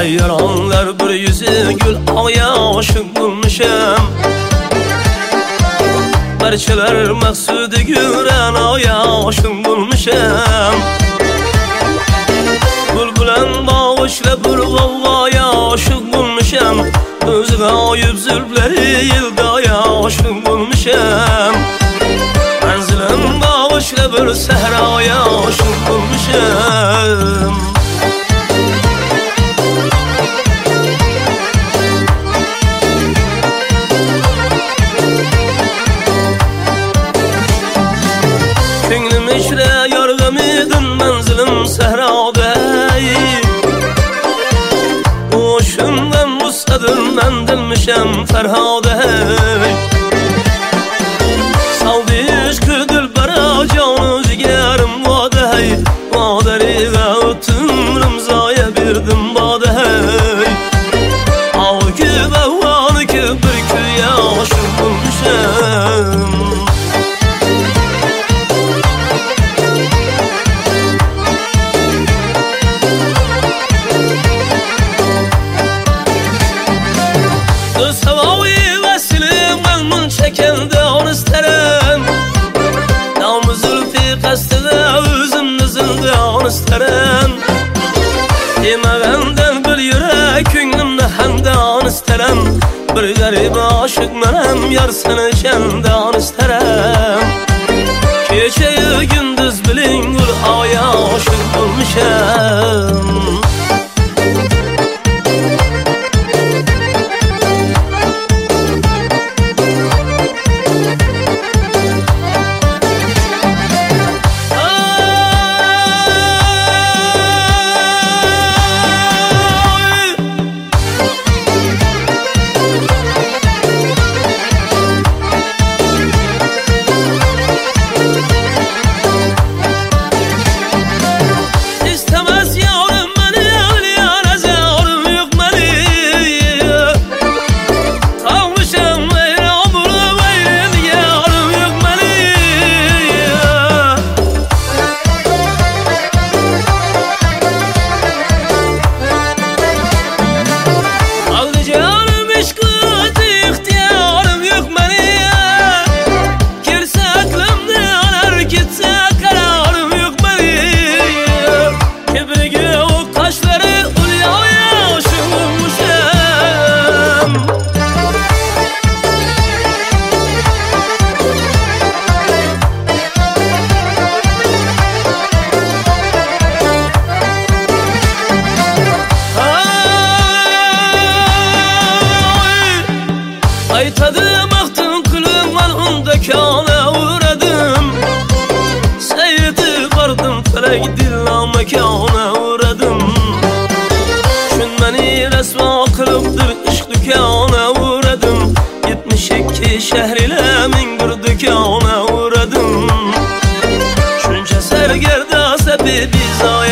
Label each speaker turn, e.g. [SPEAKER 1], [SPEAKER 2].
[SPEAKER 1] Yaranlar bir yüzü gül ağya aşık bulmuşam. Barçalar maksudi güren ağya aşık bulmuşam. Bülbülen bağışla bir vavvaya aşık bulmuşam. Özüne ayıp zülfleri yıldaya aşık bulmuşam. Menzilim bağışla bir sehraya aşık bulmuşam. İşre yargımıydın menzilim sehrada. Oşundan mustadım ben dilmişem ferhada. Saldı işkü dilbara canı cigerim vada. Vadariga ötüm rımzaya birdim bada. Av ki bevanı ki bir köye aşık bulmuşam. Demagenden bir yürek künglimde handan isterim. Bir garip aşık menem yar seni şendan isterim. Keçeyi gündüz bilin gül aya aşık bulmuşam. Aytadım aktın külüm var onda kâna uğradım. Seyretip vardım felek dilla mekâna uğradım. Şün beni resma kılıptır işk dükâna uğradım. 72 şehr ile mingir dükâna uğradım. Şunca sergerda sebebi zaya